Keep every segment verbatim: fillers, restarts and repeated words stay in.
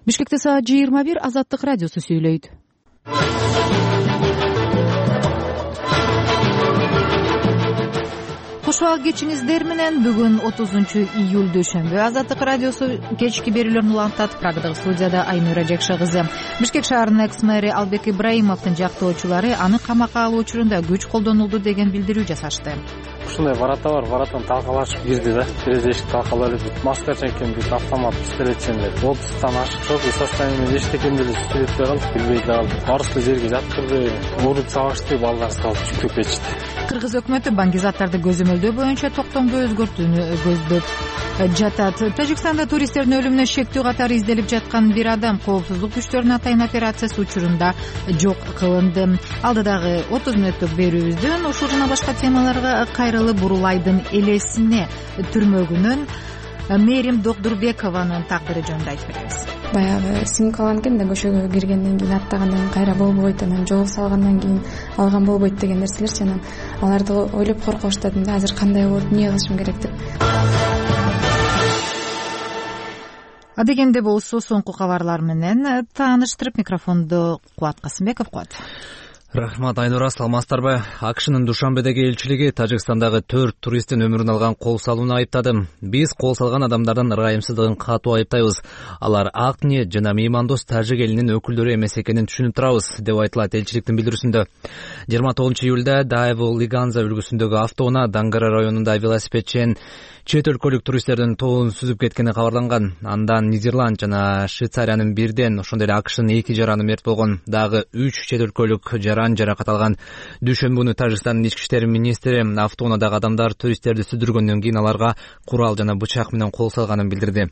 Бишкекте саат жыйырма бир. Азаттык радиосу сүйлөйт. Кош убак кечиңиздер менен. Бүгүн отузунчу июль дүйшөмбү. Азаттык радиосу кечки берүүлөрүн улантат. Прагдагы студияда Айнура Жакша кызы. Бишкек шаарынын экс-мэри Албек Ибраимовдун жактоочулары аны камакка алуу учурунда күч колдонулду деген билдирүү жасашты. Ушундай барата бар, баратан талкалашып кирди да. Терезе эшик талкалады. Маскача экен, бүт автомат пистолетчен деп. Отуздан ашык шоку состояние эчтекенде сүйлөп калдык, билбей калдык. Барысы жерге жаткырды, уруп сабашты, балдар салып чүктөп кетишти. Кыргыз өкмөтү баңгизаттарды көзөмөлдөө боюнча токтомду өзгөртүүнү көздөп жатат. Тажикстанда туристтердин өлүмүнө шектүү катары изделип жаткан бир адам коопсуздук күчтөрүнүн атайын операциясы учурунда жок кылынды. Алдыдагы отуз мүнөттүк берүүбүздөн ушул жана башка темаларга кайрылып Бурулайдын элесине түрмөгүнөн Мерим Докдурбекованын тагдыры жөнүндө айтып беребиз. Баягы сиңип калган экен да, көчөгө киргенден кийин аттагандан кийин кайра болбойт, анан жол салгандан кийин алган болбойт деген нерселерчи. Анан аларды ойлоп коркуп баштадым да, азыр кандай болот, эмне кылышым керек деп. Адегенде болсо соңку кабарлар менен тааныштырып микрофонду Кубат Касымбеков. Кубат. Рахмат, Айнура, саламатсыздарбы? АКШнын Душанбедеги элчилиги Тажикстандагы төрт туристтин өмүрүн алган кол салууну айыптады. Биз кол салган адамдардын ырайымсыздыгын катуу айыптайбыз. Алар ак ниет жана меймандос тажик элинин өкүлдөрү эмес экенин түшүнүп турабыз, деп айтылат элчиликтин билдирүүсүндө. жыйырма тогузунчу июлда Дайвол Лиганза үлгүсүндөгү автоунаа Дангара районунда велосипедчен чет өлкөлүк туристтердин тобун сүзүп кеткени кабарланган. Андан Нидерланд жана Швейцариянын бирден, ошондой эле АКШнын эки жараны мерт болгон. Дагы үч чет өлкөлүк жаран жаракат алган. Дүйшөмбү Тажикстандын ички иштер министри автоунаадагы адамдар туристтерди сүдүргөндөн кийин аларга курал жана бычак менен кол салганын билдирди.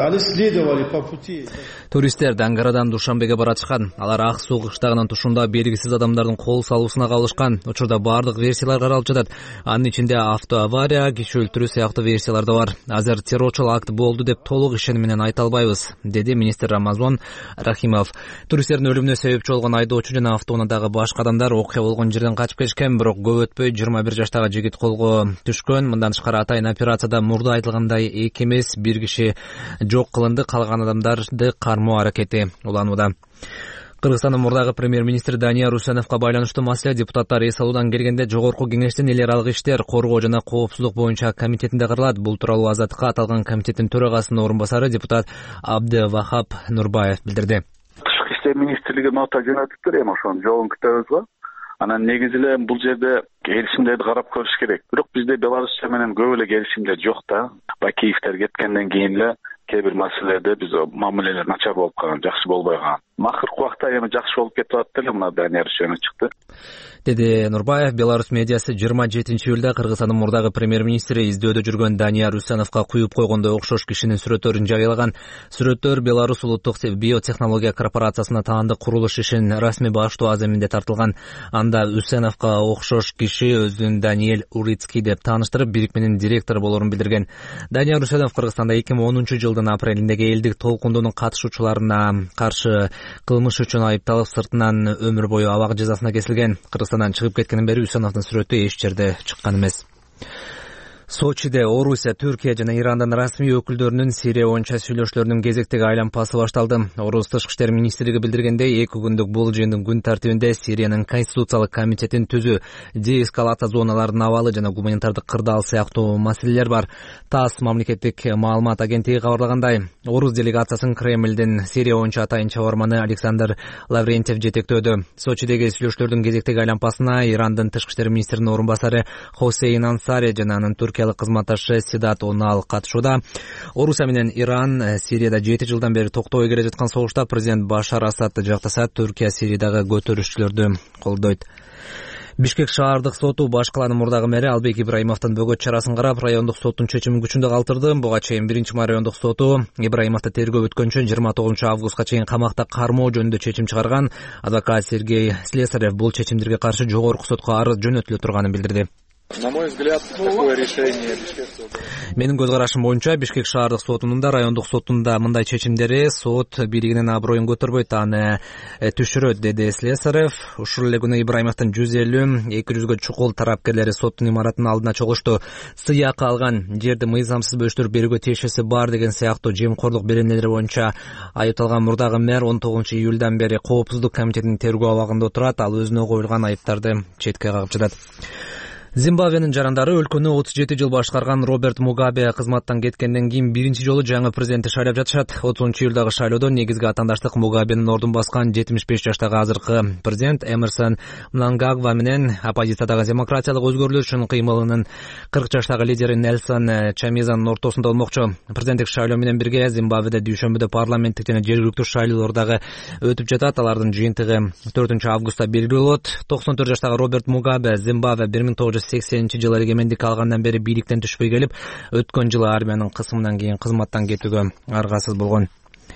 Туристтер Дангарадан Душанбеге баратышкан. Алар Ак Суу кыштагынын тушунда белгисиз адамдардын кол салуусуна кабылышкан. Учурда бардык версиялар каралып жатат. Анын ичинде автоавария, киши өлтүрүү сыяктуу версиялар да бар. Азыр террорчул акт болду деп толук ишеним менен айта албайбыз, деди министр Рамазон Рахимов. Туристтердин өлүмүнө себепчи болгон айдоочу жана автоунаадагы башка адамдар окуя болгон жерден качып кетишкен, бирок көп өтпөй жыйырма бир жаштагы жигит колго түшкөн. Мындан тышкары атайын операцияда мурда айтылгандай эки эмес бир киши жок кылынды, калган адамдарды кармоо аракети уланууда. Кыргызстандын мурдагы премьер-министри Данияр Усеновго байланыштуу маселе депутаттар эс алуудан келгенде жогорку кеңештин эл аралык иштер, коргоо жана коопсуздук боюнча комитетинде каралат. Бул тууралуу Азаттыкка аталган комитеттин төрагасынын орун басары депутат Абдывахап Нурбаев билдирди. Тышкы иштер министрлиги нота жөнөтүптүр, эми ошонун жообун күтөбүз го. Анан негизи эле бул жерде келишимдерди карап көрүш керек. Бирок бизде Беларусь менен көп эле келишимдер жок да. Бакиевдер кеткенден кийин эле кээ бир маселелерде биз мамилелер начар болуп калган, жакшы болбой калган. Макыркы убакта эми жакшы болуп кетип атты эле, мына Данияр Усенов чыкты, деди Нурбаев. Беларусь медиасы жыйырма жетинчи июлда Кыргызстандын мурдагы премьер-министри издөөдө жүргөн Данияр Усеновго куюп койгондой окшош кишинин сүрөттөрүн жарыялаган. Сүрөттөр Беларусь улуттук биотехнология корпорациясына таандык курулуш ишин расмий баштоо аземинде тартылган. Анда Усеновго окшош киши өзүн Даниэль Урицкий деп тааныштырып, бирикменин директору болорун билдирген. Данияр Усенов Кыргызстанда эки миң онунчу жылдын апрелиндеги элдик толкундунун катышуучуларына каршы кылмыш үчүн айыпталып, сыртынан өмүр бою абак жазасына кесилген. Кыргызстандан чыгып кеткенин бери Усеновдун сүрөтү эч жерде чыккан эмес. Сочиде Орусия, Түркия жана Ирандын расмий өкүлдөрүнүн Сирия боюнча сүйлөшүүлөрүнүн кезектеги айланпасы башталды. Орус тышкы иштер министрлиги билдиргендей, эки күндүк бул жыйындын күн тартибинде Сириянын конституциялык комитетин түзүү, деэскалация зоналарынын абалы жана гуманитардык кырдаал сыяктуу маселелер бар. ТАСС мамлекеттик маалымат агенттиги кабарлагандай, Орус делегациясын Кремлдин Сирия боюнча атайын чабарманы Александр Лаврентьев жетектөөдө. Сочидеги сүйлөшүүлөрдүн кезектеги айланпасына Ирандын тышкы иштер министринин орун басары Хосейн Ансари жана анын Түркиялык кызматташы Сидат Онал катышууда. Орусия менен Иран Сирияда жети жылдан бери токтобой келе жаткан согушта президент Башар Асадты жактаса, Түркия Сириядагы көтөрүшчүлөрдү колдойт. Бишкек шаардык соту баш калаанын мурдагы мэри Албек Ибраимовдун бөгөт чарасын карап, райондук соттун чечимин күчүндө калтырды. Буга чейин биринчи райондук соту Ибраимовду тергөө өткөнчө жыйырма тогузунчу августка чейин камакта кармоо жөнүндө чечим чыгарган. Адвокат Сергей Слесарев бул чечимдерге каршы жогорку сотко арыз жөнөтүлө турганын билдирди. На мой взгляд, такое решение Менин көз карашым боюнча Бишкек шаардык сотунун да, райондук соттун да мындай чечимдери сот бийлигинин аброюн көтөрбөйт, аны түшүрөт, деди Слесарев. Ушул эле күнү Ибраимовдун жүз элүү эки жүзгө чукул тарапкерлери соттун имаратынын алдына чогулушту. Сыйакы алган жерди мыйзамсыз бөлүштүрүп берүүгө тиешеси бар деген сыяктуу жемкорлук беренелери боюнча айыпталган мурдагы мэр он тогузунчу июлдан бери Коопсуздук комитетинин тергөө абагында отурат. Ал өзүнө коюлган айыптарды четке кагып жатат. Зимбабвенин жарандары өлкөнү отуз жети жыл башкарган Роберт Мугабе кызматтан кеткенден кийин биринчи жолу жаңы президентти шайлап жатышат. отузунчу июлдагы шайлоодо негизги атаандаштык Мугабенин ордун баскан жетимиш беш жаштагы азыркы президент Эмерсон Мнангагва менен оппозициядагы демократиялык өзгөрүүлөр үчүн кыймылынын кырк жаштагы лидери Нельсон Чамизанын ортосунда болмокчу. Президенттик шайлоо менен бирге Зимбабведе дүйшөмбүдө парламенттик жана жергиликтүү шайлоолор дагы өтүп жатат. Алардын жыйынтыгы төртүнчү августта белгилүү болот. токсон төрт жаштагы Роберт Мугабе Зимбабве бир миң тогуз жүз сексенинчи жылы эгемендик алгандан бери бийликтен түшпөй келип, өткөн жылы армиянын кысымынан кийин кызматтан кетүүгө аргасыз болгон.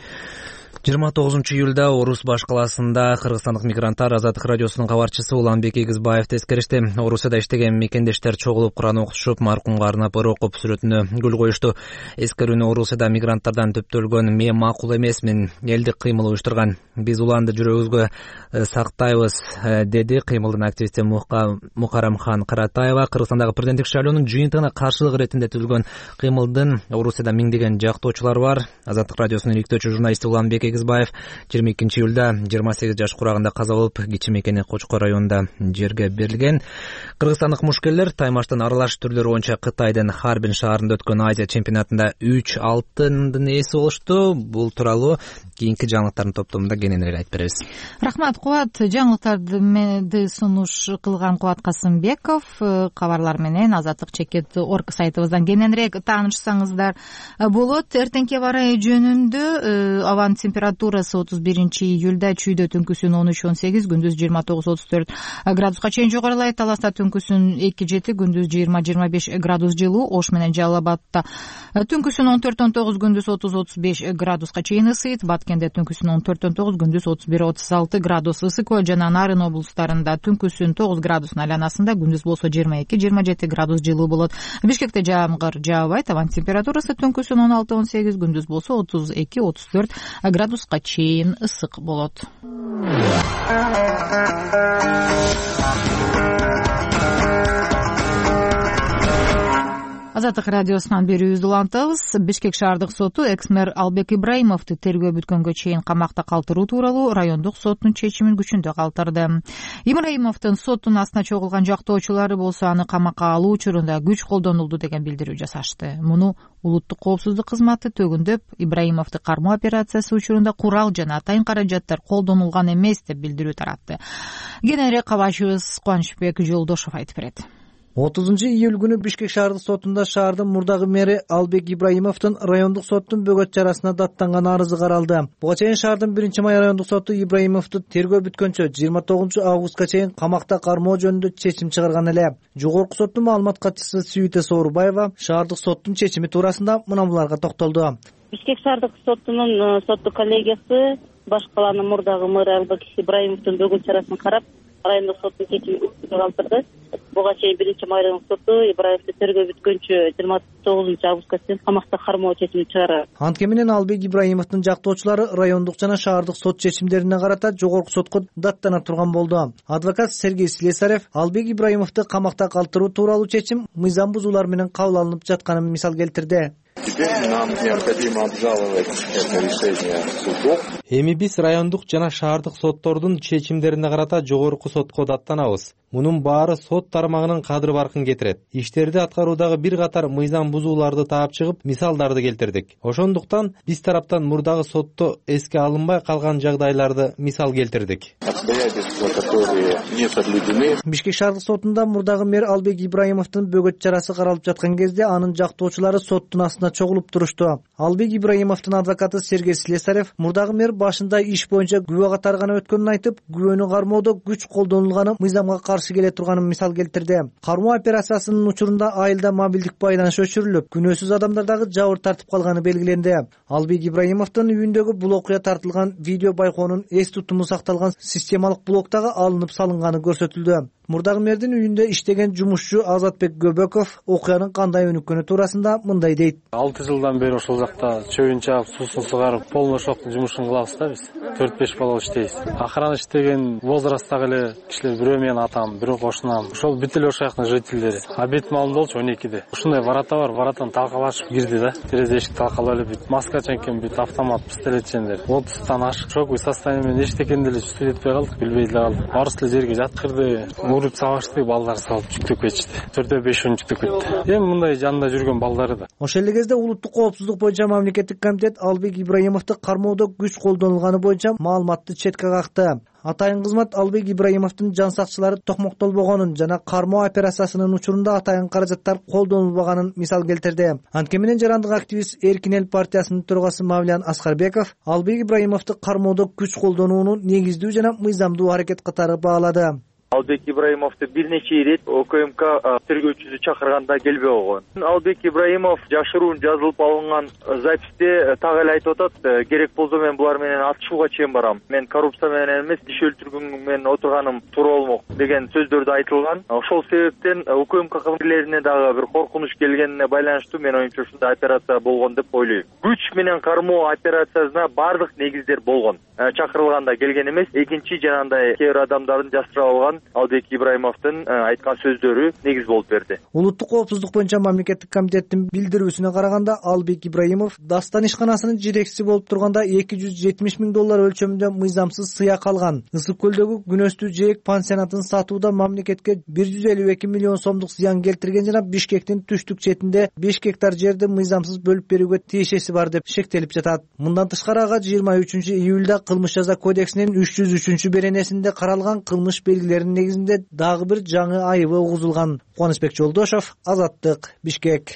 жыйырма тогузунчу июлда Орус баш калаасында кыргызстандык мигранттар Азаттык радиосунун кабарчысы Уланбек Эгизбаевди эскеришти. Орусияда иштеген мекендештер чогулуп Куран окутушуп, маркумга арнап ыр окуп сүрөтүнө гүл коюшту. Эскерүүнү Орусияда мигранттардан төптөлгөн мен макул эмесмин элдик кыймыл уюштурган. Биз уланды жүрөгүбүзгө сактайбыз, деди кыймылдын активисти Мухарамхан Каратаева. Кыргызстандагы президенттик шайлоонун жыйынтыгына каршылык иретинде түзүлгөн кыймылдын Орусияда миңдеген жактоочулары бар. Азаттык радиосунун иликтөөчү журналисти Уланбек Эгизбаев жыйырма экинчи июлда жыйырма сегиз жаш курагында каза болуп, кичи мекени Кочкор районунда жерге берилген. Кыргызстандык мушкерлер таймаштын аралаш түрлөрү боюнча Кытайдын Харбин шаарында өткөн Азия чемпионатында үч алтындын ээси болушту. Бул тууралуу кийинки жаңылыктардын топтомунда кененирээк айтып беребиз. Рахмат, Кубат. Жаңылыктарды сунуш кылган Кубат Касымбеков. Кабарлар менен Азаттык чекит орг сайтыбыздан кененирээк таанышсаңыздар болот. Эртеңки аба ырайы жөнүндө абанын температурасы отуз биринчи июлда чүйдө түнкүсүн он үч он сегиз, күндүз жыйырма тогуз отуз төрт градуска чейин жогорулайт. Таласта түнкүсүн эки жети, күндүз жыйырма жыйырма беш градус жылуу. Ош менен Жалал Абадта түнкүсүн он төрт он тогуз, күндүз отуз отуз беш градуска чейин ысыйт. Баткенде түнкүсүн он төрт он тогуз, күндүз отуз бир отуз алты градус. Ысык Көл жана Нарын облустарында түнкүсүн тогуз градустун айланасында, күндүз болсо жыйырма эки жыйырма жети градус жылуу болот. Бишкекте жамгыр жаабайт. Абанын температурасы түнкүсүн он алты он сегиз, күндүз болсо отуз эки отуз төрт градуска чейин ысык болот. Азаттык радиосунан берүүбүздү улантабыз. Бишкек шаардык соту экс-мэр Албек Ибраимовду тергөө бүткөнгө чейин камакта калтыруу тууралуу райондук соттун чечимин күчүндө калтырды. Ибраимовдун соттун астына чогулган жактоочулары болсо аны камакка алуу учурунда күч колдонулду деген билдирүү жасашты. Муну улуттук коопсуздук кызматы төгүндөп, Ибраимовду кармоо операциясы учурунда курал жана атайын каражаттар колдонулган эмес деп билдирүү таратты. Кененирээк кабарчыбыз Кубанычбек Жолдошов айтып берет. отузунчу июль күнү Бишкек шаардык сотунда шаардын мурдагы мэри Албек Ибраимовдун райондук соттун бөгөт чарасына даттанган арызы каралды. Буга чейин шаардын биринчи май райондук соту Ибраимовду тергөө бүткөнчө жыйырма тогузунчу августка чейин камакта кармоо жөнүндө чечим чыгарган эле. Жогорку соттун маалымат катчысы Сүйүтө Соорубаева шаардык соттун чечими туурасында мына буларга токтолду. Бишкек шаардык сотунун соттук коллегиясы баш калаанын мурдагы мэрі Албек Ибраимовдун бөгөт чарасын карап, райондук соттун чечимин калтырды. Буга чейин биринчи май райондук соту Ибраимовду тергөө бүткөнчө жыйырма тогузунчу августка чейин камакта кармоо чечимин чыгарат. Антке менен Албек Ибраимовдун жактоочулары райондук жана шаардык сот чечимдерине карата жогорку сотко даттана турган болду. Адвокат Сергей Слесарев Албек Ибраимовду камакта калтыруу тууралуу чечим мыйзам бузуулар менен кабыл алынып жатканын мисал келтирди. Теперь нам необходимо обжаловать это решение судов. Эми биз райондук жана шаардык соттордун чечимдерине карата жогорку сотко даттанабыз. Мунун баары сот тармагынын кадыр баркын кетирет. Иштерди аткаруудагы бир катар мыйзам бузууларды таап чыгып, мисалдарды келтирдик. Ошондуктан биз тараптан мурдагы сотто эске алынбай калган жагдайларды мисал келтирдик. Обстоятельства, которые не соблюдены. Бишкек шаардык сотунда мурдагы мэр Албек Ибраимовдун бөгөт чарасы каралып жаткан кезде анын жактоочулары соттун астына чогулуп турушту. Албек Ибраимовдун адвокаты Сергей Слесарев мурдагы мэр башында иш боюнча күбө катарганы өткөнүн айтып, күбөнү кармоодо күч колдонулганы мыйзамга каршы келе турганын мисал келтирди. Кармоо операциясынын учурунда айылда мобилдик байланыш өчүрүлүп, күнөөсүз адамдардагы жабыр тартып калганы белгиленди. Албек Ибраимовдун үйүндөгү бул окуя тартылган видео байкоонун эс тутуму сакталган системалык блоктагы алынып салынганы көрсөтүлдү. Мурдагы мэрдин үйүндө иштеген жумушчу Азатбек Көбөков окуянын кандай өнүккөнү туурасында мындай дейт. алты жылдан бери ошол жакта чөбүн чаап, суусун сугарып, полный шоктун жумушун кылабыз да биз. төрт беш бала иштейбиз. Акыран иштеген возрасттагы эле кишилер, бирөө менин атам, бирөө кошунам. Ошол бүт эле ошол жактын жителдери. Обед малым болчу он экиде. Ушундай варата бар, варатан талкалашып кирди да. Терезе эшик талкалап эле бүт маскачан экен, бүт автомат пистолетчендер. отуздан ашык шоковый состояние менен эчтекенди эле түзүп этпей калдык, билбей эле калдык. Барысы эле жерге жаткырды, уруп сабашты, балдар салып жүктөп кетишти. төртөө бешөө жүктөп кетти. Эми мындай жанында жүргөн балдары да. Ошол эле кезде улуттук коопсуздук боюнча мамлекеттик комитет Албек Ибраимовду кармоодо күч колдонулганы боюнча маалыматты четке какты. Атайын кызмат Албек Ибраимовдун жан сакчылары токмоктолбогонун жана кармоо операциясынын учурунда атайын каражаттар колдонулбаганын мисал келтирди. Анткени менен жарандык активист Эркин эл партиясынын төрагасы Мавлян Аскарбеков Албек Ибраимовду кармоодо күч колдонууну негиздүү жана мыйзамдуу аракет катары баалады. Албек Ибраимовду бир нече ирет ОКМК тергөөчүсү чакырганда келбей койгон. Албек Ибраимов жашыруун жазылып алынган записте так эле айтып атат, керек болсо мен булар менен атышууга чейин барам. Мен коррупция менен эмес, диш өлтүргөн менен отурганым туура болмок деген сөздөрдү айтылган. Ошол себептен УКМК кызматкерлерине дагы бир коркунуч келгенине байланыштуу мен оюмча ушундай операция болгон деп ойлойм. Күч менен кармоо операциясына бардык негиздер болгон. Чакырылганда келген эмес, экинчи жанагындай кээ бир адамдардын жасырып алган Албек Ибраимовдун айткан сөздөрү негиз болуп берди. Улуттук коопсуздук боюнча мамлекеттик комитеттин билдирүүсүнө караганда Албек Ибраимов Дастан ишканасынын жетекчиси болуп турганда эки жүз жетимиш миң доллар өлчөмүндө мыйзамсыз сыяк алган. Ысык көлдөгү күнөстүү жээк пансионатын сатууда мамлекетке бир жүз элүү эки миллион сомдук зыян келтирген жана Бишкектин түштүк четинде беш гектар жерди мыйзамсыз бөлүп берүүгө тиешеси бар деп шектелип жатат. Мындан тышкары ага жыйырма үчүнчү июлда кылмыш жаза кодексинин үч жүз үчүнчү беренесинде каралган кылмыш белгилеринин негизинде дагы бир жаңы айыбы угузулган. Кубанычбек Жолдошов, Азаттык, Бишкек.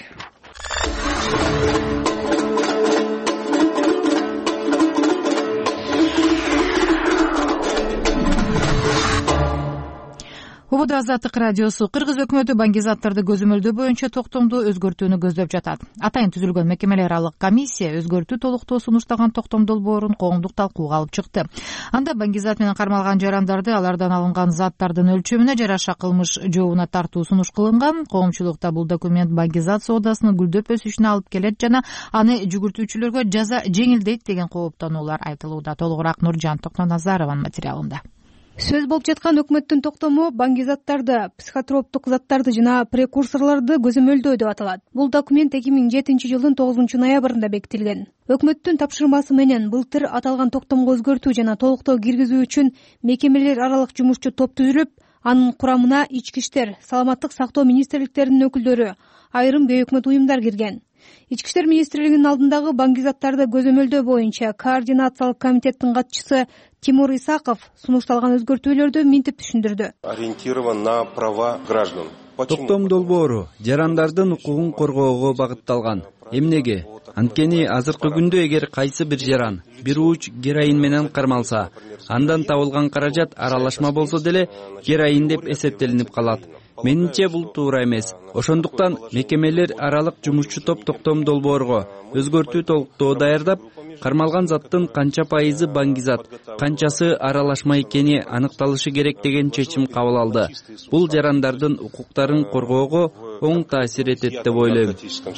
Убада Азаттык радиосу. Кыргыз өкмөтү баңгизаттарды көзөмөлдөө боюнча токтомду өзгөртүүнү көздөп жатат. Атайын түзүлгөн мекемелер аралык комиссия өзгөртүү толуктоо сунуштаган токтом долбоорун коомдук талкууга алып чыкты. Анда баңгизат менен кармалган жарандарды алардан алынган заттардын өлчөмүнө жараша кылмыш жообуна тартуу сунуш кылынган. Коомчулукта бул документ баңгизат соодасынын гүлдөп өсүшүнө алып келет жана аны жүгүртүүчүлөргө жаза жеңилдейт деген кооптонуулар айтылууда. Толугураак Нуржан Токноназарованын материалында. Сөз болуп жаткан өкмөттүн токтому баңгизаттарды, психотроптук заттарды жана прекурсорлорду көзөмөлдөө деп аталат. Бул документ эки миң жетинчи жылдын тогузунчу ноябрында бекитилген. Өкмөттүн тапшырмасы менен былтыр аталган токтомго өзгөртүү жана толуктоо киргизүү үчүн мекемелер аралык жумушчу топ түзүлүп, анын курамына ички иштер, саламаттык сактоо министрликтеринин өкүлдөрү, айрым бейөкмөт уюмдар кирген. Ички иштер министрлигинин алдындагы баңгизаттарды көзөмөлдөө боюнча координациялык комитеттин катчысы Тимур Исаков сунушталган өзгөртүүлөрдү минтип түшүндүрдү. Ориентирован на права граждан. Токтом долбоору жарандардын укугун коргоого багытталган. Эмнеге? Анткени азыркы күндө эгер кайсы бир жаран бир уч героин менен кармалса, андан табылган каражат аралашма болсо деле героин деп эсептелинип калат. Менимче бул туура эмес. Ошондуктан мекемелер аралык жумушчу топ токтом долбоорго өзгөртүү толуктоо даярдап, кармалган заттын канча пайызы баңгизат, канчасы аралашма экени аныкталышы керек деген чечим кабыл алды. Бул жарандардын укуктарын коргоого оң таасир этет деп ойлойм.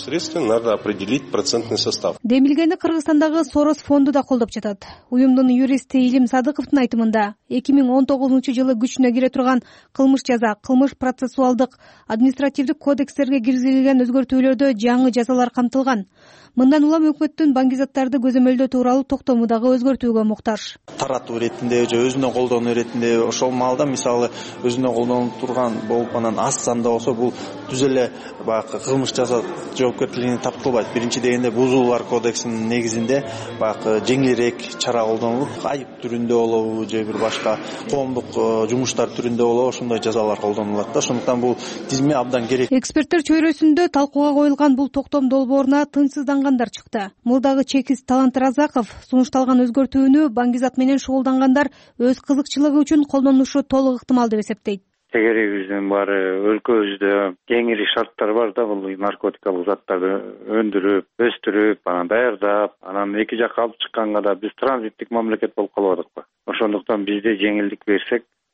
Демилгени Кыргызстандагы Сорос фонду да колдоп жатат. Уюмдун юристи Илим Садыковдун айтымында эки миң он тогузунчу жылы күчүнө кире турган кылмыш жаза, кылмыш процессуалдык, административдик кодекстерге киргизилген өзгөртүүлөрдө жаңы жазалар камтылган. Мындан улам өкмөттүн баңгизаттарды көзөмөлдөө тууралуу токтому дагы өзгөртүүгө муктаж. Таратуу иретинде же өзүнө колдонуу иретинде ошол маалда мисалы өзүнө колдонуп турган болуп анан аз санда болсо бул түз эле баягы кылмыш жаза жоопкерчилигине тартылбайт. Биринчи дегенде бузуулар кодексинин негизинде баягы жеңилирээк чара колдонулуп, айып түрүндө болобу же бир башка коомдук жумуштар түрүндө болобу ошондой жазалар колдонулат да. Ошондуктан бул тизме абдан керек. Эксперттер чөйрөсүндө талкууга коюлган бул токтом долбооруна тынчсыздангандар чыкты. Мурдагы чекист Талант Разаков сунушталган өзгөртүүнү баңгизат менен шугулдангандар өз кызыкчылыгы үчүн колдонушу толук ыктымал деп эсептейт. Тегерегибиздин баары өлкөбүздө кеңири шарттар бар да, бул наркотикалык заттарды өндүрүп, өстүрүп, анан даярдап, анан эки жакка алып чыкканга да биз транзиттик мамлекет болуп калып атыкпы. Ошондуктан бизде жеңилдик берсек,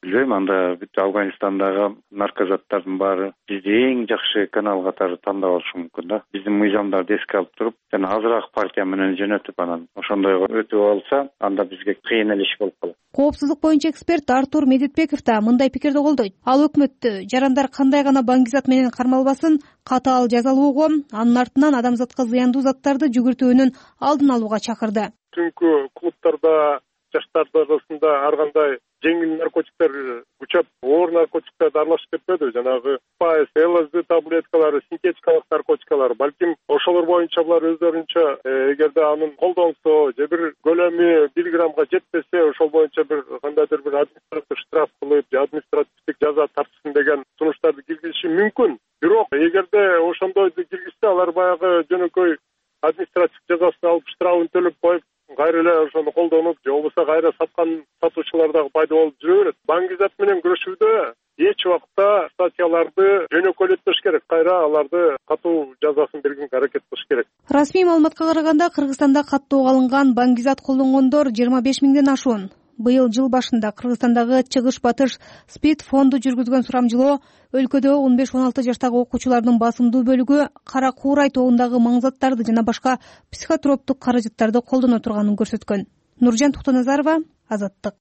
билбейм, анда бүт Афганистандагы наркозаттардын баары бизди эң жакшы канал катары тандап алышы мүмкүн да. Биздин мыйзамдарды эске алып туруп, жана азыраак партия менен жөнөтүп анан ошондойго өтүп алса, анда бизге кыйын эле иш болуп калат. Коопсуздук боюнча эксперт Артур Медетбеков да мындай пикирди колдойт. Ал өкмөттү жарандар кандай гана баңгизат менен кармалбасын, катаал жазалоого, анын артынан адамзатка зыяндуу заттарды жүгүртүүнүн алдын алууга чакырды. Түнкү клубтарда жаштардын арасында ар кандай жеңил наркотиктер учап, оор наркотиктерди аралашып кетпеди. Жанагы спайс, ЛСД таблеткалары, синтетикалык наркотикалар, балким ошолор боюнча булар өздөрүнчө эгерде анын колдонсо же бир көлөмү бир граммга жетпесе, ошол боюнча бир кандайдыр бир административдик штраф кылып, же административдик жаза тартсын деген сунуштарды киргизиши мүмкүн. Бирок эгерде ошондойду киргизсе, алар баягы жөнөкөй административдик жазасын алып, штрафын төлөп коюп, кайра эле ошону колдонуп, же болбосо кайра саткан сатуучулар дагы пайда болуп жүрө берет. Баңгизат менен күрөшүүдө эч убакта статьяларды жөнөкөйлөтпөш керек, кайра аларды катуу жазасын бергенге аракет кылыш керек. Расмий маалыматка караганда, Кыргызстанда каттоого алынган баңгизат колдонгондор жыйырма беш миңден ашуун. Быйыл жыл башында Кыргызстандагы чыгыш-батыш СПИД фонду жүргүзгөн сурамжылоо өлкөдө он беш он алты жаштагы окуучулардын басымдуу бөлүгү Кара Куурай тоогундагы маңзаттарды жана башка психотроптук каражаттарды колдоно турганын көрсөткөн. Нуржан Туктаназарова, Азаттык.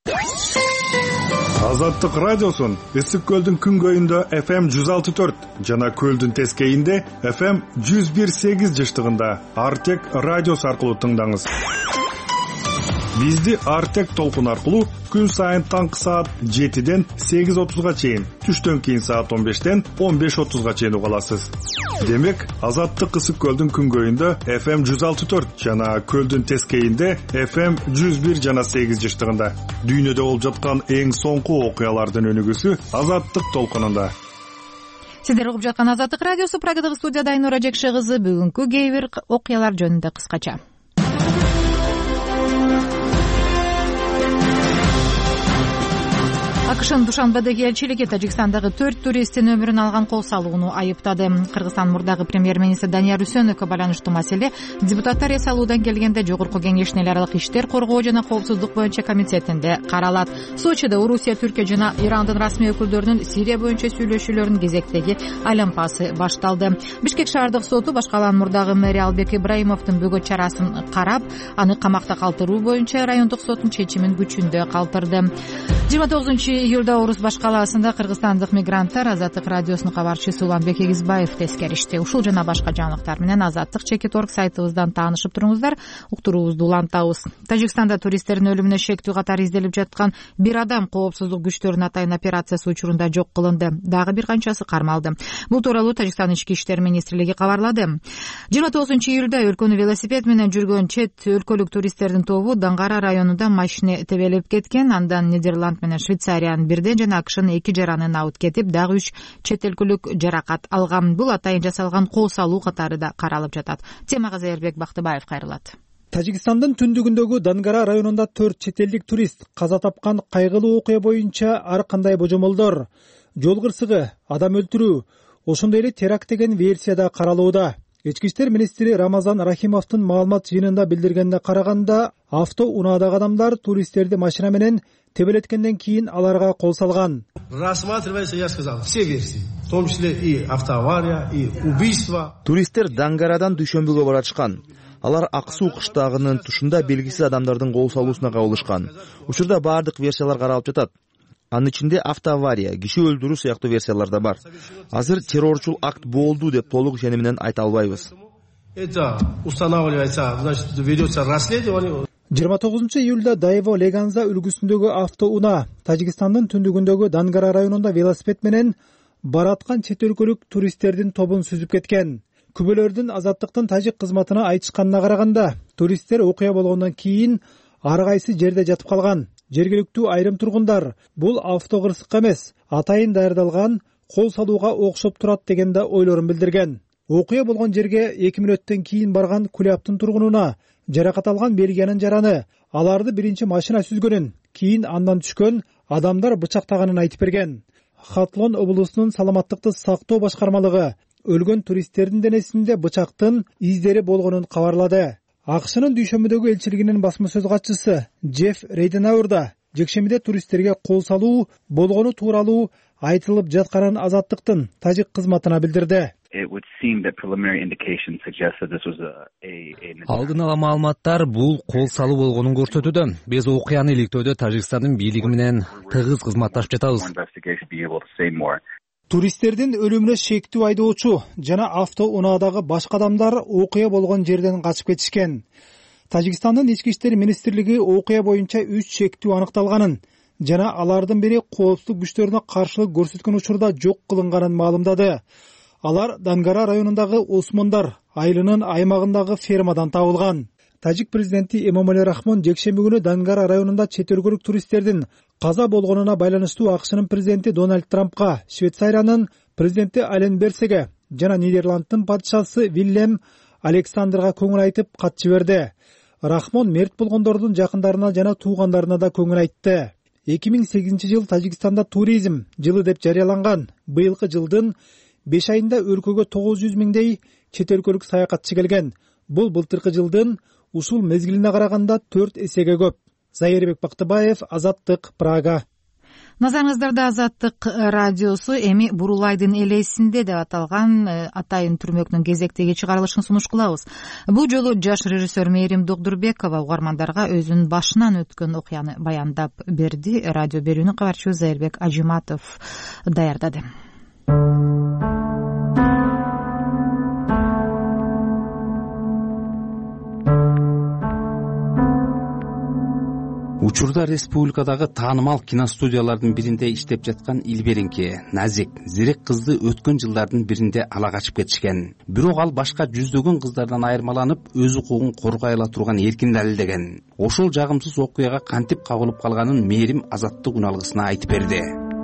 Азаттык радиосун Ысык көлдүн күнгөйүндө эф эм жүз алты төрт жана көлдүн тескейинде эф эм жүз бир сегиз жыштыгында Артек радиосу аркылуу тыңдаңыз. Бизди Артек толкун аркылуу күн сайын таңкы саат жетиден сегиз отузга чейин, түштөн кийин саат он бештен он беш отузга чейин уга аласыз. Демек, Азаттык Ысык көлдүн күнгөйүндө эф эм жүз алты төрт жана көлдүн тескейинде эф эм жүз бир жана сегиз жыштыгында. Дүйнөдө болуп жаткан эң соңку окуялардын өнүгүүсү Азаттык толкунунда. Сиздер угуп жаткан Азаттык радиосу, Прагадагы студияда Айнура Жекше кызы. Бүгүнкү кээ бир окуялар жөнүндө кыскача. АКШнын Душанбедеги элчилиги Тажикстандагы төрт туристтин өмүрүн алган кол салууну айыптады. Кыргызстан мурдагы премьер-министр Данияр Үсөновго байланыштуу маселе депутаттар эс алуудан келгенде Жогорку Кеңештин эл аралык иштер коргоо жана коопсуздук боюнча комитетинде каралат. Сочиде Орусия, Түркия жана Ирандын расмий өкүлдөрүнүн Сирия боюнча сүйлөшүүлөрүнүн кезектеги айлампасы башталды. Бишкек шаардык соту башкаланын мурдагы мэри Албек Ибраимовдун бөгөт чарасын карап, аны камакта калтыруу боюнча райондук соттун чечимин күчүндө калтырды. жыйырма тогузунчу июлда Орус башкаласында кыргызстандык мигранттар Азаттык радиосунун кабарчысы Уланбек Эгизбаев тескеришти. Ушул жана башка жаңылыктар менен Азаттык чекит орг сайтыбыздан таанышып туруңуздар. Уктуруубузду улантабыз. Тажикстанда туристтердин өлүмүнө шектүү катары изделип жаткан бир адам коопсуздук күчтөрүнүн атайын операциясы учурунда жок кылынды. Дагы бир канчасы кармалды. Бул тууралуу Тажикстан ички иштер министрлиги кабарлады. жыйырма тогузунчу июлда өлкөнү велосипед менен жүргөн чет өлкөлүк туристтердин тобу Даңгара районунда машина тебелеп кеткен. Андан Нидерланд менен Швейцариянын бирден жана АКШнын эки жаранын ауыт кетип, дагы үч чет өлкөлүк жаракат алган. Бул атайын жасалган кол салуу катары да каралып жатат. Темага Зайырбек Бактыбаев кайрылат. Тажикстандын түндүгүндөгү Дангара районунда төрт чет элдик турист каза тапкан кайгылуу окуя боюнча ар кандай божомолдор, жол кырсыгы, адам өлтүрүү, ошондой эле теракт деген версияда каралууда. Ички иштер министри Рамазан Рахимовдун маалымат жыйынында билдиргенине караганда, авто унаадагы адамдар туристтерди машина менен тебелеткенден кийин аларга кол салган. Рассматривается, я сказал, все версии, в том числе и автоавария, и убийство. Туристтер Дангарадан Дүйшөмбүгө баратышкан. Алар Ак Суу кыштагынын тушунда белгисиз адамдардын кол салуусуна кабылышкан. Учурда баардык версиялар каралып жатат. Анын ичинде автоавария, киши өлтүрүү сыяктуу версиялар да бар. Азыр террорчул акт болду деп толук ишеним менен айта албайбыз. Это устанавливается, значит, ведется расследование. жыйырма тогузунчу июлда Дайво Леганза үлгүсүндөгү автоунаа Тажикстандын түндүгүндөгү Дангара районунда велосипед менен бараткан чет өлкөлүк туристтердин тобун сүзүп кеткен. Күбөлөрдүн Азаттыктын тажик кызматына айтышканына караганда, туристтер окуя болгондон кийин ар кайсы жерде жатып калган. Жергиликтүү айрым тургундар бул автокырсыкка эмес, атайын даярдалган кол салууга окшоп турат деген да ойлорун билдирген. Окуя болгон жерге эки мүнөттөн кийин барган Кулябтын тургунуна жаракат алган Бельгиянын жараны аларды биринчи машина сүзгөнүн, кийин андан түшкөн адамдар бычактаганын айтып берген. Хатлон облусунун саламаттыкты сактоо башкармалыгы өлгөн туристтердин денесинде бычактын издери болгонун кабарлады. АКШнын Дүйшөмбүдөгү элчилигинин басма сөз катчысы Джефф Рейденауэр да жекшембиде туристтерге кол салуу болгону тууралуу айтылып жатканын Азаттыктын тажик кызматына билдирди. Алдын ала маалыматтар бул кол салуу болгонун көрсөтүүдө. Биз окуяны иликтөөдө Тажикстандын бийлиги менен тыгыз кызматташып жатабыз. Туристтердин өлүмүнө шектүү айдоочу жана автоунаадагы башка адамдар окуя болгон жерден качып кетишкен. Тажикстандын ички иштер министрлиги окуя боюнча үч шектүү аныкталганын жана алардын бири коопсуздук күчтөрүнө каршылык көрсөткөн учурда жок кылынганын маалымдады. Алар Дангара районундагы Осмондар айылынын аймагындагы фермадан табылган. Тажик президенти Эмомали Рахмон жекшемби күнү Дангара районунда чет өлкөлүк туристтердин каза болгонуна байланыштуу АКШнын президенти Дональд Трампка, Швейцариянын президенти Ален Берсеге жана Нидерландтын падышасы Виллем Александрга көңүл айтып кат жиберди. Рахмон мерт болгондордун жакындарына жана туугандарына да көңүл айтты. эки миң сегизинчи жыл Тажикстанда туризм жылы деп жарыяланган. Быйылкы жылдын беш айында өлкөгө тогуз жүз миңдей чет өлкөлүк саякатчы келген. Бул былтыркы жылдын ушул мезгилине караганда төрт эсеге көп. Зайырбек Бактыбаев, Азаттык, Прага. Назарыңыздарда Азаттык радиосу эми Бурулайдын элесинде деп аталган Атайын түрмөкнүн кезектеги чыгарылышын сунуш кылабыз. Бул жолу жаш режиссер Мээрим Догдурбекова угармандарга өзүнүн башынан өткөн окуяны баяндап берди. Радио берүүнү кабарчыбыз Зайырбек Ажиматов даярдады. Учурда республикадагы таанымал киностудиялардын биринде иштеп жаткан Илбереңке, Назик, Зирек кызды өткөн жылдардын биринде ала качып кетишкен. Бирок ал башка жүздөгөн кыздардан айырмаланып, өз укугун коргой ала турган эркин далилдеген. Ошол жагымсыз окуяга кантип кабылып калганын Мээрим Азаттык үналгысына айтып берди.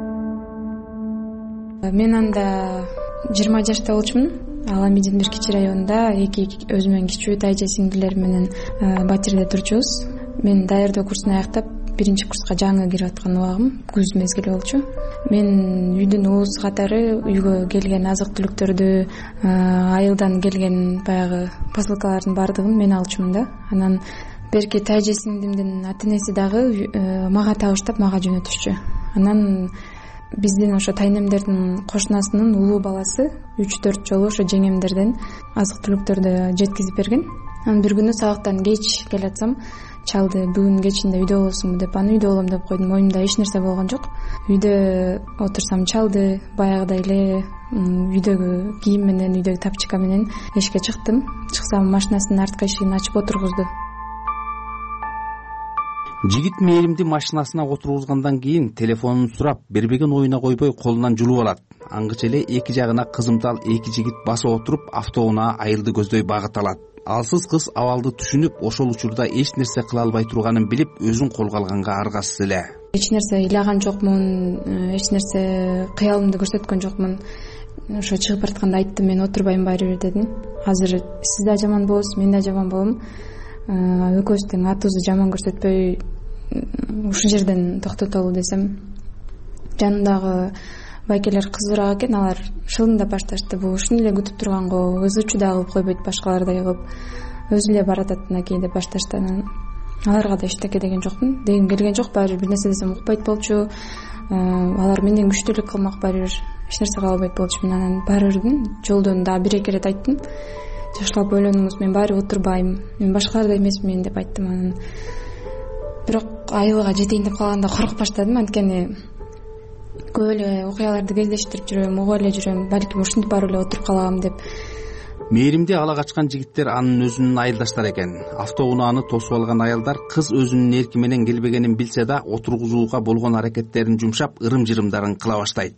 Мен анда жыйырма жашта болчумун. Аламидин бир кичи районунда эки өзү менен кичүү тайжа сиңдилер менен батирде турчубуз. Мен даярдоо курсун аяктап биринчи курска жаңы кирип аткан убагым күз мезгили болчу. Мен үйдүн ууз катары үйгө келген азык түлүктөрдү, айылдан келген баягы посылкалардын баардыгын мен алчумун да. Анан берки тайжа сиңдимдин ата энеси дагы мага табыштап мага жөнөтүшчү. Анан биздин ошо тайнемдердин кошунасынын улуу баласы үч төрт жолу ошо жеңемдерден азык түлүктөрдү жеткизип берген. Анан бир күнү сабактан кеч келатсам чалды, бүгүн кечинде үйдө болосуңбу деп, аны үйдө болом деп койдум. Оюмда эч нерсе болгон жок. Үйдө отурсам чалды, баягыдай эле үйдөгү кийим менен, үйдөгү тапчыка менен эшикке чыктым. Чыксам машинасынын арткы эшигин ачып отургузду. Жигит Мээримди машинасына отургузгандан кийин телефонун сурап, бербеген оюна койбой колунан жулуп алат. Аңгыча эле эки жагына кызымтал эки жигит басып отуруп, автоунаа айылды көздөй багыт алат. Алсыз кыз абалды түшүнүп, ошол учурда эч нерсе кыла албай турганын билип, өзүн колго алганга аргасыз эле. Эч нерсе ыйлаган жокмун, эч нерсе кыялымды көрсөткөн жокмун. Ошо чыгып баратканда айттым, мен отурбайм баары бир дедим. Азыр сиз да жаман болосуз, мен да жаман болом. Экөөбүздүн атыбызды жаман көрсөтпөй ушул жерден токтотолу десем, жанымдагы байкелер кызбыраак экен, алар шылыңдап башташты. Бул ушуну эле күтүп турганго ыз учу да кылып койбойт, башкалардай кылып өзү эле баратат анакей деп башташты. Аларга да эчтеке деген жокмун, дегим келген жок. Баары бир нерсе десем укпайт болчу. Алар менден күчтүүлүк кылмак, баары бир эч нерсе кыла албайт болчумун. Анан баары бир жолдон дагы бир эки ирет айттым. Жашылап ойлонуңуз, мен баары отурбайм, мен башкалардай эмесмин деп айттым. Анан бирок айылга жетейин деп калганда коркуп баштадым, анткени көп эле окуяларды кездештирип жүрөм, угуп эле жүрөм, балким ушинтип барып эле отуруп калам деп. Мээримди ала качкан жигиттер анын өзүнүн айылдаштары экен. Автоунааны тосуп алган аялдар кыз өзүнүн эрки менен келбегенин билсе да, отургузууга болгон аракеттерин жумшап, ырым-жырымдарын кыла баштайт.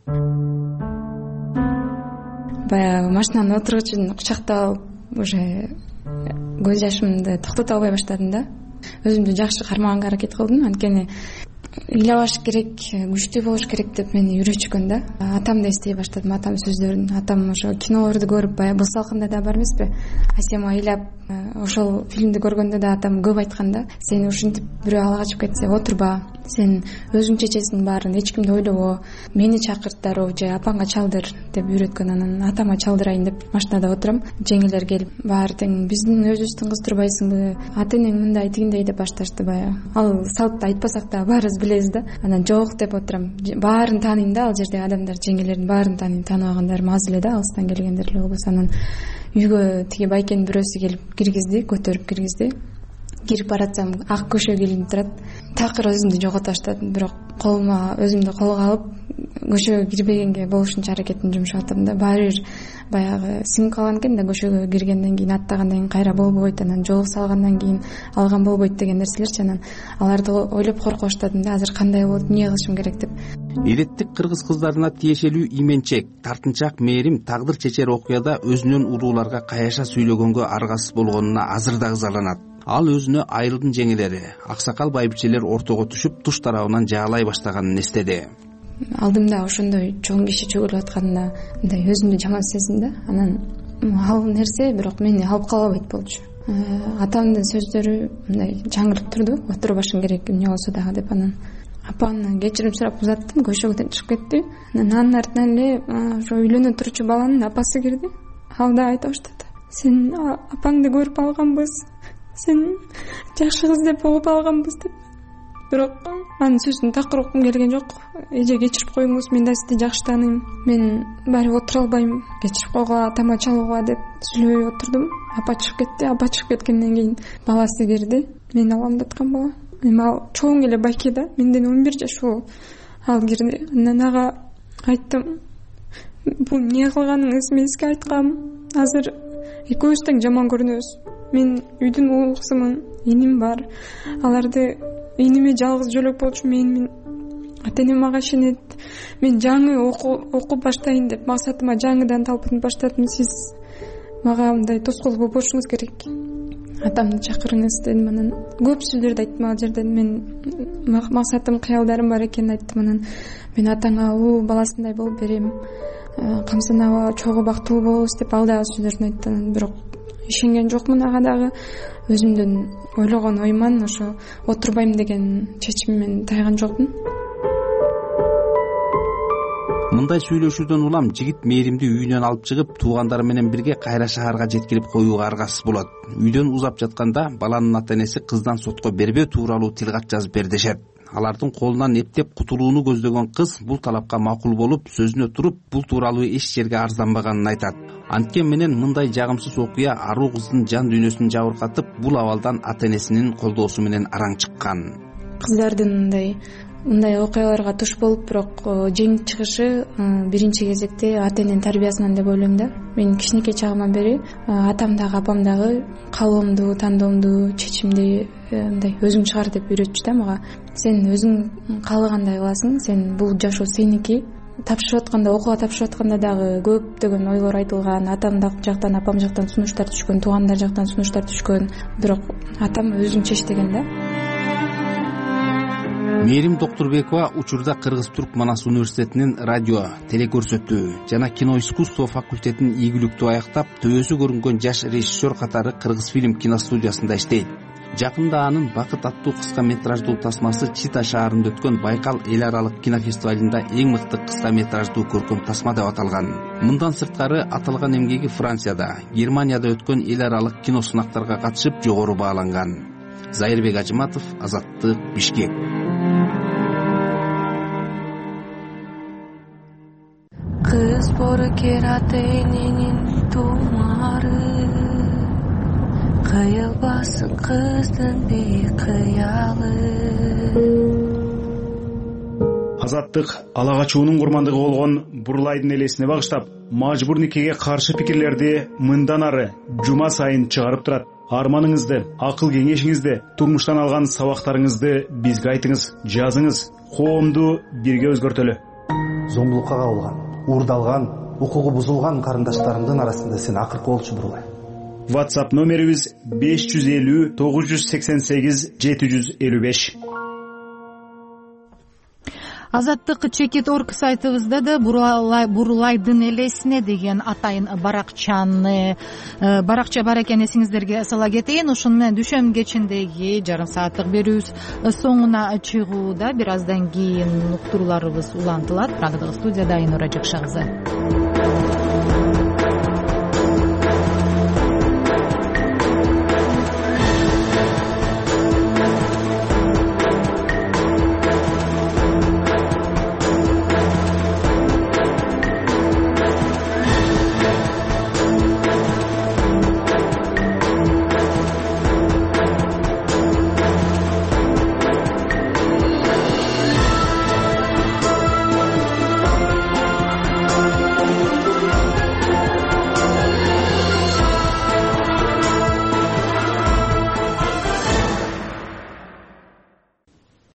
Баягы машинанын отургучун кучактап алып, уже көз жашымды токтото албай баштадым да. Өзүмдү жакшы кармаганга аракет кылдым, анткени ыйлабаш керек, күчтүү болуш керек деп мени үйрөтүшкөн да. Атамды эстей баштадым, атам сөздөрүн. Атам ошо кинолорду көрүп, баягы Бул салкында да бар эмеспи? Асема ыйлап, ошол фильмди көргөндө да атам көп айткан да. Сени ушинтип бирөө ала качып кетсе, отурба. сен өзүң чечесиң баарын, эч кимди ойлобо, мени чакырт дароо же апаңа чалдыр деп үйрөткөн. Анан атама чалдырайын деп машинада отурам, жеңелер келип баары тең биздин өзүбүздүн кыз турбайсыңбы, ата энең мындай тигиндей деп башташты. Баягы ал салтты айтпасак да баарыбыз билебиз да. Анан жок деп отурам, баарын тааныйм да, ал жердеги адамдар, жеңелердин баарын тааныйм, тааныбагандарым аз эле да, алыстан келгендер эле болбосо. Анан үйгө тиги байкенин бирөөсү келип киргизди, көтөрүп киргизди. Кирип баратсам ак көшө келинип турат. Такыр өзүмдү жогото баштадым, бирок колума өзүмдү колго алып көшөгө кирбегенге болушунча аракетин жумшаттым да. Баары бир баягы сиңип калган экен да, көшөгө киргенден кийин аттагандан кийин кайра болбойт, анан жол салгандан кийин алган болбойт деген нерселерчи. Анан аларды ойлоп корко баштадым да, азыр кандай болот, эмне кылышым керек деп. Элеттик кыргыз кыздарына тиешелүү именчек, тартынчаак мээрим тагдыр чечер окуяда өзүнөн улууларга каяша сүйлөгөнгө аргасыз болгонуна азыр да ызаланат. Ал өзүнө айылдын жеңелери, аксакал байбичелер ортого түшүп туш тарабынан жаалай баштаганын эстеди. Алдымда ошондой чоң киши чөгүлүп атканда мындай өзүмдү жаман сездим да. Анан ал нерсе бирок мени алып калбайт болчу. Атамдын сөздөрү мындай жаңырып турду, отурбашың керек эмне болсо дагы деп. Анан апамдан кечирим сурап узаттым, көшөгөдөн чыгып кетти. Анан анын артынан эле ошо үйлөнө турчу баланын апасы кирди. Ал да айта баштады: сен апаңды көрүп алганбыз, сен жакшы кыз деп угуп алганбыз деп. Бирок анын сөзүн такыр уккум келген жок. Эже кечирип коюңуз, мен да сизди жакшы тааныйм, мен баары отура албайм, кечирип койгула, атама чалууга деп сүйлөбөй отурдум. Апа чыгып кетти. Апа чыгып кеткенден кийин баласы кирди. Мени аламдаткан бала. Эми ал чоң эле байке да, менден он бир жаш улуу. Ал кирди. Анан ага айттым: бул эмне кылганыңыз? Мен сизге айткам, азыр экөөбүз тең жаман көрүнөбүз. Мен үйдүн уул кызымын, иним бар. Аларды иниме жалгыз жөлөк болчу менмин. Ата энем мага ишенет. Мен жаңы окуп баштайын деп максатыма жаңыдан талпынып баштадым. Сиз мага мындай тоскоол болбошуңуз керек. Атамды чакырыңыз дедим. Анан көп сөздөрдү айттым ал жерде. Мен максатым, кыялдарым бар экенин айттым. Анан мен атаңа улуу баласындай болуп берем, камсынаба чогуу бактылуу болобуз деп ал дагы сөздөрүн айтты. Бирок ишенген жокмун ага дагы. Өзүмдүн ойлогон оюман ошо отурбайм деген чечимимен тайган жокмун. Мындай сүйлөшүүдөн улам жигит мээримди үйүнөн алып чыгып, туугандары менен бирге кайра шаарга жеткирип коюуга аргасыз болот. Үйдөн узап жатканда баланын ата энеси кыздан сотко бербөө тууралуу тилкат жазып бер дешет. Алардын колунан эптеп кутулууну көздөгөн кыз бул талапка макул болуп, сөзүнө туруп, бул тууралуу эч жерге арызданбаганын айтат. Анткени менен мындай жагымсыз окуя аруу кыздын жан дүйнөсүн жабыркатып, бул абалдан ата энесинин колдоосу менен араң чыккан. Кыздардын мындай мындай окуяларга туш болуп, бирок жеңип чыгышы биринчи кезекте ата эненин тарбиясынан деп ойлойм да. Мен кичинекей чагыман бери атам дагы апам дагы каалоомду, тандоомду, чечимди мындай өзүң чыгар деп үйрөтчү да мага. Сен өзүң каалагандай кыласың, сен бул жашоо сеники. Тапшырып атканда, окууга тапшырып атканда дагы көптөгөн ойлор айтылган, атам жактан, апам жактан сунуштар түшкөн, туугандар жактан сунуштар түшкөн, бирок атам өзүң чеч деген да. Мээрим Доктурбекова учурда Кыргыз-Түрк Манас университетинин радио, телекөрсөтүү жана кино искусство факультетин ийгиликтүү аяктап, төбөсү көрүнгөн жаш режиссер катары Кыргызфильм киностудиясында иштейт. Жакында анын Бакыт аттуу кыска метраждуу тасмасы Чита шаарында өткөн Байкал эл аралык кинофестивалында эң мыкты кыска метраждуу көркөм тасма деп аталган. Мындан сырткары аталган эмгеги Францияда, Германияда өткөн эл аралык кино сынактарга катышып жогору бааланган. Зайырбек Ажыматов, Азаттык, Бишкек. Кыз борокер ата эненин тумары, кыйылбасын кыздын бейкыялы. Азаттык ала качуунун курмандыгы болгон Бурлайдын элесине багыштап, мажбур никеге каршы пикирлерди мындан ары жума сайын чыгарып турат. Арманыңызды, акыл кеңешиңизди, турмуштан алган сабактарыңызды бизге айтыңыз, жазыңыз. Коомду бирге өзгөртөлү. Зомбулукка кабылган, уурдалган, укугу бузулган карындаштарымдын арасында сен акыркы болчу Бурлай. WhatsApp номерибиз беш жүз элүү тогуз жүз сексен сегиз жети жүз элүү беш. азаттык чекит орг сайтыбызда да бурулайдын элесине деген атайын баракчаны баракча бар экен, эсиңиздерге сала кетейин. Ушуну менен дүйшөмбү кечиндеги жарым сааттык берүүбүз соңуна чыгууда. Бир аздан кийин уктурууларыбыз улантылат. Студияда Айнура Жакша кызы.